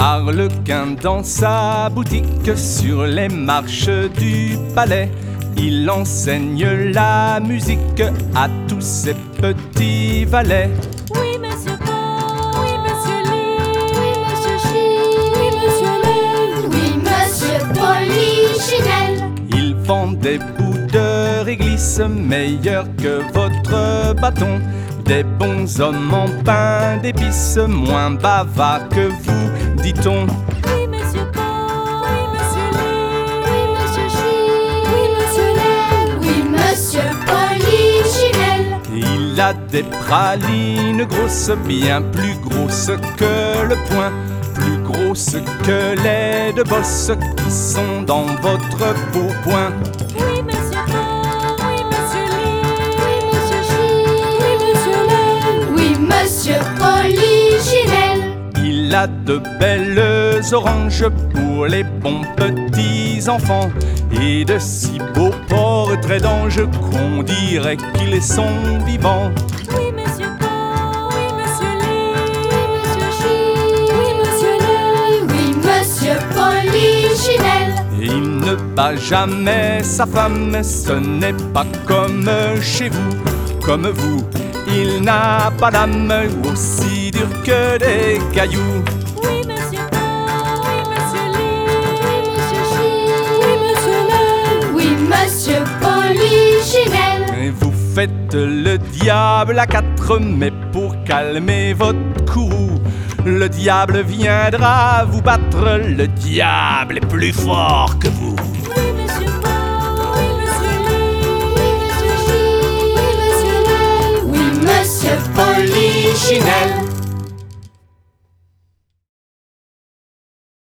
Harlequin dans sa boutique sur les marches du palais. Il enseigne la musique à tous ses petits valets. Oui, monsieur Paul, oui, monsieur Lit, oui, monsieur Chi, oui, monsieur Lève, oui, monsieur Polichinelle. Il vend des bouts de réglisse meilleurs que votre bâton. Des bons hommes en pain d'épices, moins bavards que vous, dit-on. Oui, monsieur Paul, oui, monsieur Lit, oui, monsieur Chi, oui, monsieur Lève, oui, monsieur Polichinelle. Il a des pralines grosses, bien plus grosses que le poing, plus grosses que les deux bosses qui sont dans votre pourpoint. Oui, monsieur Paul, oui, monsieur Lit, oui, monsieur Chi, oui, monsieur Lève, oui, monsieur Polichinelle. Il a de belles oranges pour les bons petits enfants et de si beaux portraits d'anges qu'on dirait qu'ils sont vivants. Oui, monsieur Paul, oui, monsieur Lit, oui, monsieur Chi, oui, monsieur Lève, oui, monsieur Polichinelle. Et il ne bat jamais sa femme, ce n'est pas comme chez vous, comme vous. Il n'a pas d'âme, aussi dur que des cailloux. Oui, monsieur Paul, oui, monsieur Lit, oui, monsieur Chi, oui, monsieur Lève, oui, monsieur Polichinelle. Et vous faites le diable à quatre, mais pour calmer votre courroux, le diable viendra vous battre, le diable est plus fort que vous. Oui, monsieur Paul, oui, monsieur Lit, oui, monsieur Chi, oui, monsieur Lève, oui, monsieur Polichinelle.